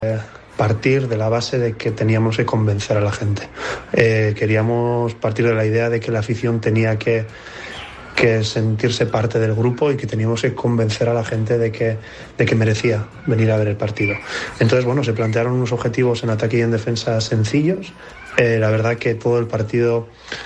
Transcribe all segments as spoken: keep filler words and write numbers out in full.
partir de la base de que teníamos que convencer a la gente. Eh, queríamos partir de la idea de que la afición tenía que, que sentirse parte del grupo y que teníamos que convencer a la gente de que, de que merecía venir a ver el partido. Entonces, bueno, se plantearon unos objetivos en ataque y en defensa sencillos. Eh, la verdad que todo el partido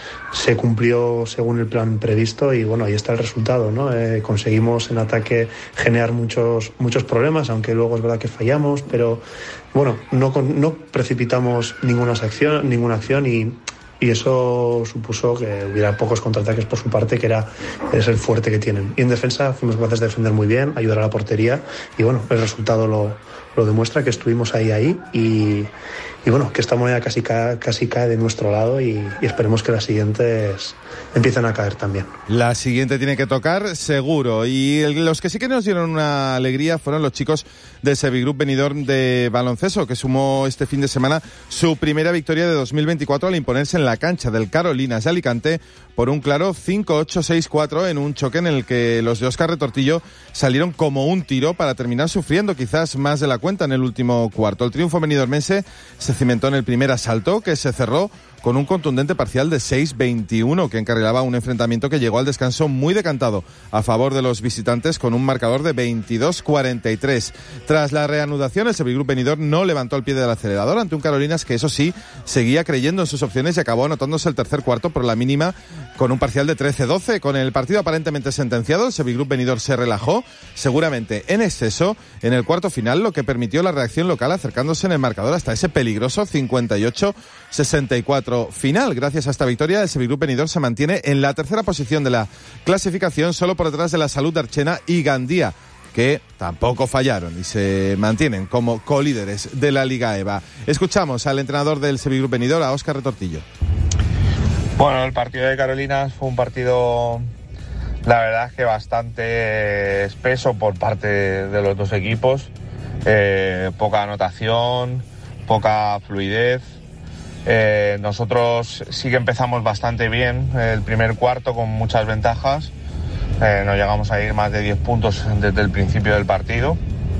se cumplió según el plan previsto y bueno, ahí está el resultado, ¿no? Eh, conseguimos en ataque generar muchos, muchos problemas, aunque luego es verdad que fallamos, pero bueno, no, no precipitamos ninguna acción, ninguna acción y, y eso supuso que hubiera pocos contraataques por su parte, que era es el fuerte que tienen. Y en defensa fuimos capaces de defender muy bien, ayudar a la portería y bueno, el resultado lo, lo demuestra, que estuvimos ahí ahí y Y bueno, que esta moneda casi cae, casi cae de nuestro lado y, y esperemos que las siguientes empiecen a caer también. La siguiente tiene que tocar seguro. Y el, los que sí que nos dieron una alegría fueron los chicos de Sevigroup Benidorm de baloncesto, que sumó este fin de semana su primera victoria de dos mil veinticuatro al imponerse en la cancha del Carolinas de Alicante por un claro cinco ocho seis cuatro en un choque en el que los de Óscar Retortillo salieron como un tiro para terminar sufriendo quizás más de la cuenta en el último cuarto. El triunfo benidormense se cimentó en el primer asalto, que se cerró con un contundente parcial de seis veintiuno que encarrilaba un enfrentamiento que llegó al descanso muy decantado a favor de los visitantes con un marcador de veintidós cuarenta y tres. Tras la reanudación, el Sevigroup Benidorm no levantó el pie del acelerador ante un Carolinas que, eso sí, seguía creyendo en sus opciones y acabó anotándose el tercer cuarto por la mínima con un parcial de trece doce. Con el partido aparentemente sentenciado, el Sevigroup Benidorm se relajó, seguramente en exceso, en el cuarto final, lo que permitió la reacción local acercándose en el marcador hasta ese peligroso cincuenta y ocho sesenta y cuatro final. Gracias a esta victoria, el Sevigroup Benidorm se mantiene en la tercera posición de la clasificación, solo por detrás de la Salud de Archena y Gandía, que tampoco fallaron y se mantienen como colíderes de la Liga E V A. Escuchamos al entrenador del Sevigroup Benidorm, a Óscar Retortillo. Bueno, el partido de Carolinas fue un partido, la verdad es que bastante espeso por parte de los dos equipos. Eh, poca anotación, poca fluidez. Eh, nosotros sí que empezamos bastante bien el primer cuarto con muchas ventajas. Eh, no llegamos a ir más de diez puntos desde el principio del partido.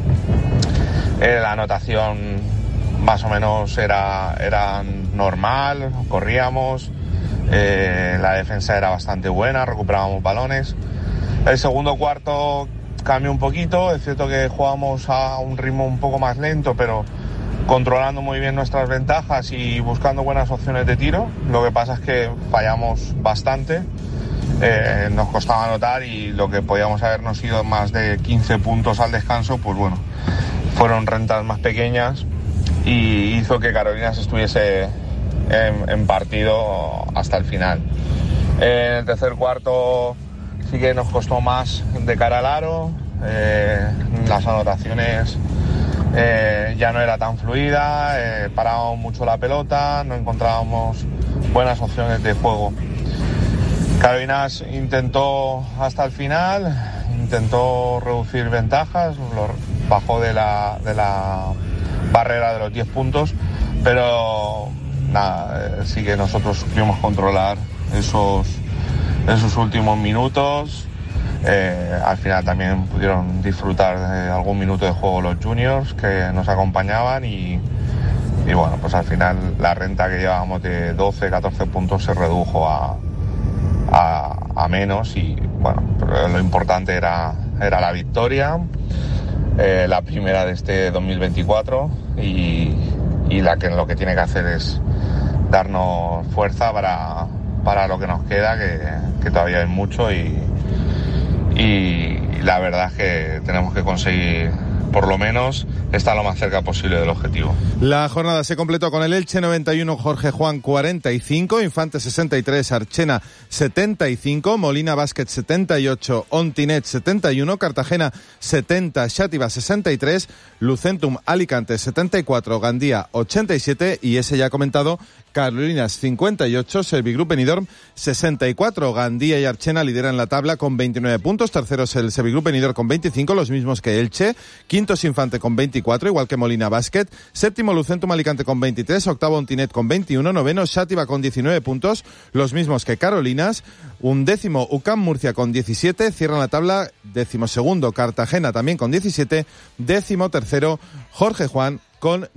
Eh, la anotación más o menos era, era normal, corríamos. Eh, la defensa era bastante buena, recuperábamos balones. El segundo cuarto cambió un poquito, es cierto que jugamos a un ritmo un poco más lento, pero controlando muy bien nuestras ventajas y buscando buenas opciones de tiro. Lo que pasa es que fallamos bastante, eh, nos costaba anotar y lo que podíamos habernos ido más de quince puntos al descanso, pues bueno, fueron rentas más pequeñas y hizo que Carolinas estuviese en, en partido hasta el final. En el tercer cuarto sí que nos costó más de cara al aro, eh, las anotaciones Eh, ya no era tan fluida, eh, parábamos mucho la pelota, no encontrábamos buenas opciones de juego. Carolinas intentó hasta el final, intentó reducir ventajas, lo bajó de la, de la barrera de los diez puntos, pero nada, eh, sí que nosotros supimos controlar esos, esos últimos minutos. Eh, al final también pudieron disfrutar de algún minuto de juego los juniors que nos acompañaban y, y bueno, pues al final la renta que llevábamos de doce, catorce puntos se redujo a, a, a menos y bueno, pero lo importante era, era la victoria, eh, la primera de este dos mil veinticuatro y, y la que, lo que tiene que hacer es darnos fuerza para, para lo que nos queda, que, que todavía hay mucho y y la verdad es que tenemos que conseguir por lo menos estar lo más cerca posible del objetivo. La jornada se completó con el Elche noventa y uno, Jorge Juan cuarenta y cinco, Infante sesenta y tres, Archena setenta y cinco, Molina Basket setenta y ocho, Ontinet setenta y uno, Cartagena setenta, Xàtiva sesenta y tres, Lucentum Alicante setenta y cuatro, Gandía ochenta y siete y ese ya comentado Carolinas cincuenta y ocho, Sevigroup Benidorm sesenta y cuatro. Gandía y Archena lideran la tabla con veintinueve puntos, terceros el Sevigroup Benidorm con veinticinco, los mismos que Elche, quintos Infante con veinticuatro, igual que Molina Basket, séptimo Lucentum Alicante con veintitrés, octavo Ontinet con veintiuno, noveno Xàtiva con diecinueve puntos, los mismos que Carolinas, un décimo U C A M Murcia con diecisiete, cierran la tabla décimo segundo Cartagena también con diecisiete, décimo tercero Jorge Juan con